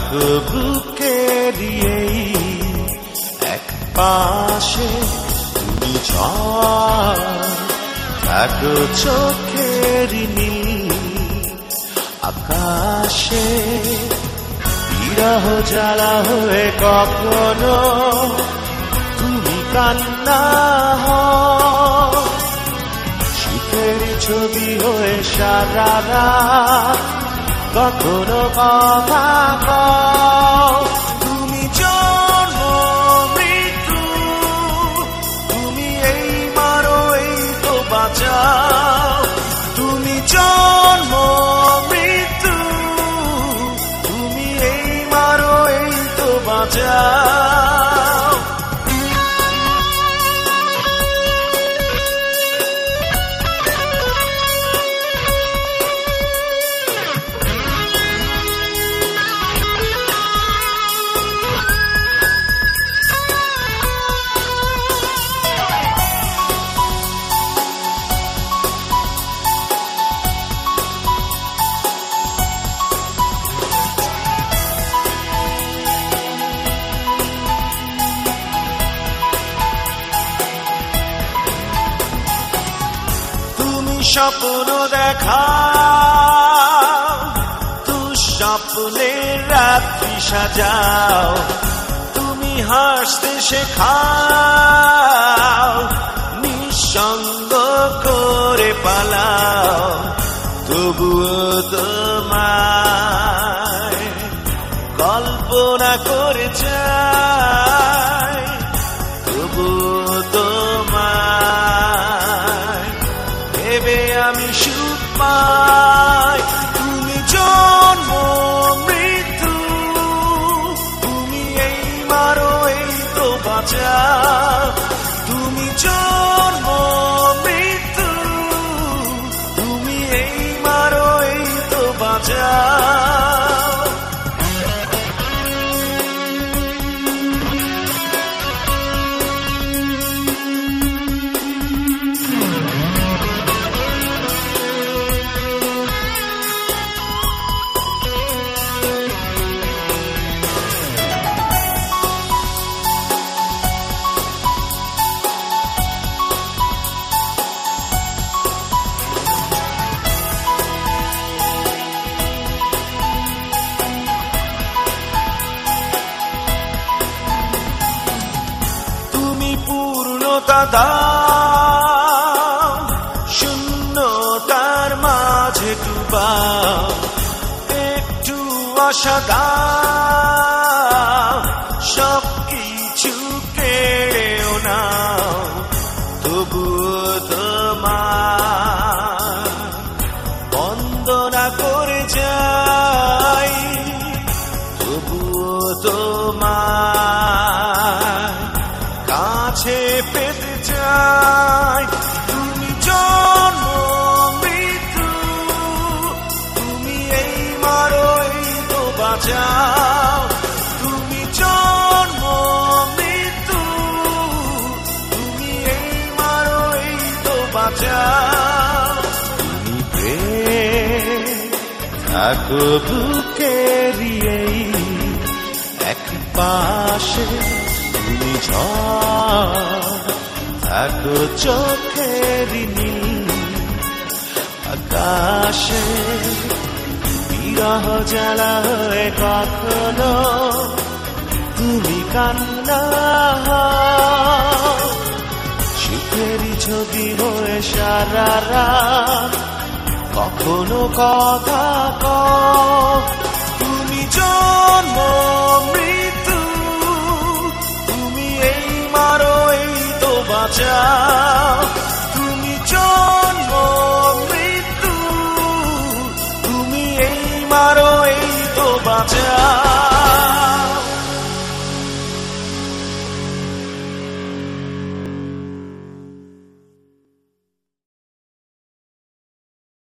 বুকে দিয়েই এক পাশে তুমি ঝড় থাকো চোখের নীল আকাশে বিরহ জ্বালা হয়ে কখনো তুমি কান্না হও সুখের ছবি হয়ে সারা রাত কখনো কথা কও তুমি জন্ম মৃত্যু তুমি এই মারো এই তো বাঁচাও তুমি জন্ম মৃত্যু তুমি এই মারো এই তো বাঁচাও স্বপ্ন দেখাও দুঃস্বপ্নের রাত্রি সাজাও তুমি হাসতে শেখাও নিঃসঙ্গ করে পালাও তবুও তোমায় কল্পনা করে চাই তবুও তোমায় ভেবে আমি সুখ পাই তুমি জন্ম মৃত্যু তুমি এই মারো এই তো বাঁচাও তুমি জন্ম মৃত্যু তুমি এই মারো এই তো বাঁচাও দাও শূন্যতার মাঝে ডুবাও একটু আশা দাও সব কিছু কেড়েও নাও তবুও তোমার বন্দনা করে যাই তবুও তোমার কাছে পেতে চাই তুমি জন্ম মৃত্যু তুমি এই মারো এই তো বাঁচাও তুমি জন্ম মৃত্যু তুমি এই মারো এই তো বাঁচাও তুমি প্রেম থাকো বুকে দিয়েই এক পাশে তুমি ঝড় থাকো চোখের নীল আকাশে বিরহ জ্বালা হয়ে কখনো তুমি কান্না হও সুখের ছবি হয়ে সারা রাত কখনো কথা কও তুমি জন্ম মৃত্যু তুমি এই মারো এই তো বাঁচাও তুমি জন্ম মৃত্যু তুমি এই মারো এই তো বাঁচাও